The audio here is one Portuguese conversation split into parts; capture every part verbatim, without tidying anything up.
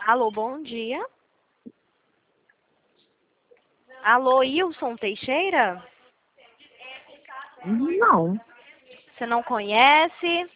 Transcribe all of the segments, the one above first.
Alô, bom dia. Alô, Wilson Teixeira? Não, Você não conhece?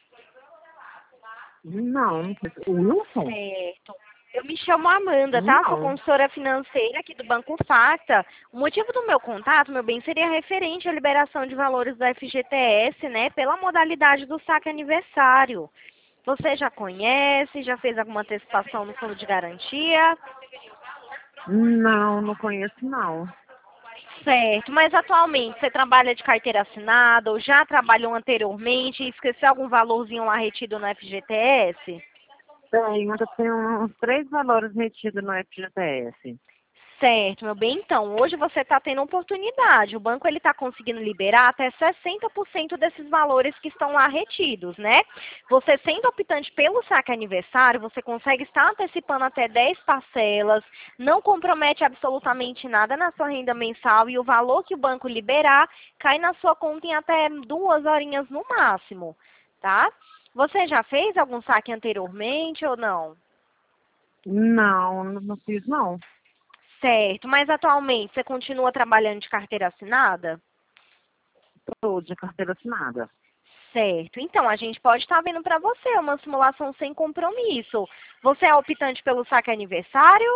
não, não conheço. O Wilson? Certo. Eu me chamo Amanda, tá? Sou Não. consultora financeira aqui do Banco Facta. O motivo do meu contato, meu bem, seria referente à liberação de valores do F G T S, né? Pela modalidade do saque aniversário. Você já conhece? Já fez alguma antecipação no fundo de garantia? Não, não conheço, não. Certo, mas atualmente você trabalha de carteira assinada ou já trabalhou anteriormente e esqueceu algum valorzinho lá retido no F G T S? Tenho, eu tenho uns três valores retidos no F G T S. Certo, meu bem. Então, hoje você está tendo oportunidade. O banco ele está conseguindo liberar até sessenta por cento desses valores que estão lá retidos, né? Você sendo optante pelo saque aniversário, você consegue estar antecipando até dez parcelas, não compromete absolutamente nada na sua renda mensal e o valor que o banco liberar cai na sua conta em até duas horinhas no máximo, tá? Você já fez algum saque anteriormente ou não? Não, não não fiz, não. Certo, mas atualmente você continua trabalhando de carteira assinada? Estou de carteira assinada. Certo, então a gente pode estar vendo para você uma simulação sem compromisso. Você é optante pelo saque aniversário?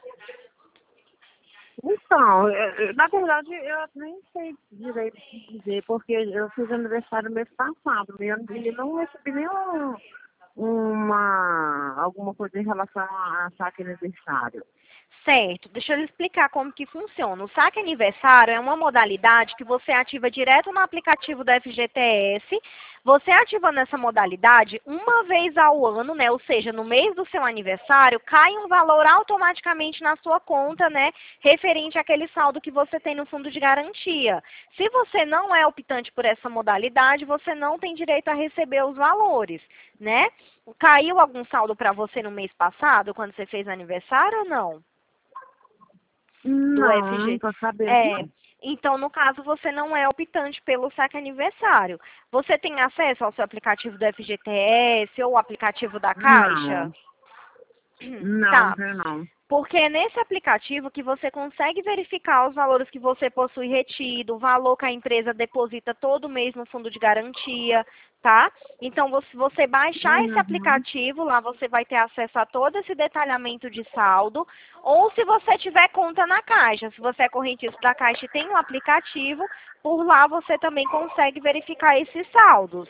Então, é, é, na verdade, eu nem sei direito o que dizer, porque eu fiz aniversário mês passado e eu e não recebi nenhum uma, alguma coisa em relação a saque aniversário. Certo, deixa eu lhe explicar como que funciona. O saque aniversário é uma modalidade que você ativa direto no aplicativo do F G T S. Você ativando essa modalidade uma vez ao ano, né? Ou seja, no mês do seu aniversário, cai um valor automaticamente na sua conta, né? Referente àquele saldo que você tem no fundo de garantia. Se você não é optante por essa modalidade, você não tem direito a receber os valores, né? Caiu algum saldo para você no mês passado, quando você fez aniversário ou não? Do Não, não F G. estou sabendo, É, não. então, no caso, você não é optante pelo saque aniversário. Você tem acesso ao seu aplicativo do F G T S ou o aplicativo da Caixa? Não, não, Tá. não, não. Porque é nesse aplicativo que você consegue verificar os valores que você possui retido, o valor que a empresa deposita todo mês no fundo de garantia, tá? Então, se você baixar esse Uhum. aplicativo, lá você vai ter acesso a todo esse detalhamento de saldo. Ou se você tiver conta na Caixa, se você é correntista da Caixa e tem um aplicativo, por lá você também consegue verificar esses saldos,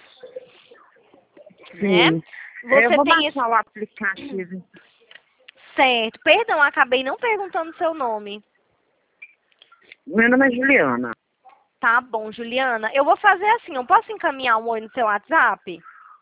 né? Sim. Eu Você vou tem esse... baixar o aplicativo. Certo. Perdão, acabei não perguntando seu nome. Meu nome é Juliana. Tá bom, Juliana. Eu vou fazer assim, eu posso encaminhar um oi no seu WhatsApp?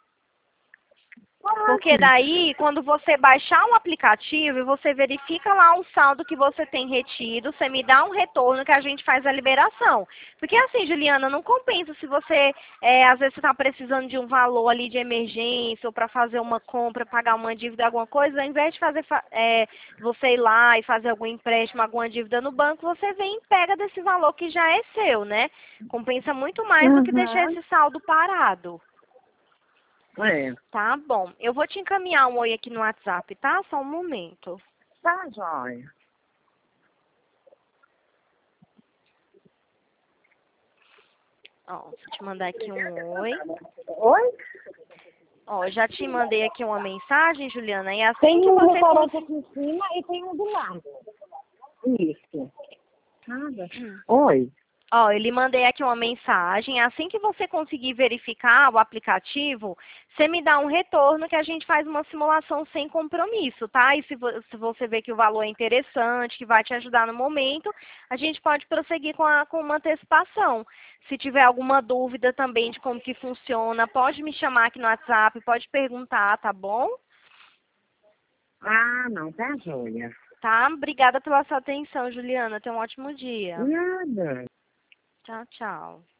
Porque Pode. daí, quando você baixar um aplicativo e você verifica lá o saldo que você tem retido, você me dá um retorno que a gente faz a liberação. Porque assim, Juliana, não compensa se você, é, às vezes, você está precisando de um valor ali de emergência ou para fazer uma compra, pagar uma dívida, alguma coisa, ao invés de fazer, é, você ir lá e fazer algum empréstimo, alguma dívida no banco, você vem e pega desse valor que já é seu, né? Compensa muito mais do que deixar Uhum. esse saldo parado. É. Tá bom. Eu vou te encaminhar um oi aqui no WhatsApp, tá? Só um momento. Tá, jóia. Ó, vou te mandar aqui um oi. Oi? Ó, já te mandei aqui uma mensagem, Juliana, e assim Tem que um você restaurante conseguir... aqui em cima e tem um do lado. Isso. Nada. Oi. Ó, eu lhe mandei aqui uma mensagem. Assim que você conseguir verificar o aplicativo, você me dá um retorno que a gente faz uma simulação sem compromisso, tá? E se, vo se você vê que o valor é interessante, que vai te ajudar no momento, a gente pode prosseguir com, a, com uma antecipação. Se tiver alguma dúvida também de como que funciona, pode me chamar aqui no WhatsApp, pode perguntar, tá bom? Ah, não, tá jóia. Tá? Obrigada pela sua atenção, Juliana. Tenha um ótimo dia. Nada. Tchau, tchau.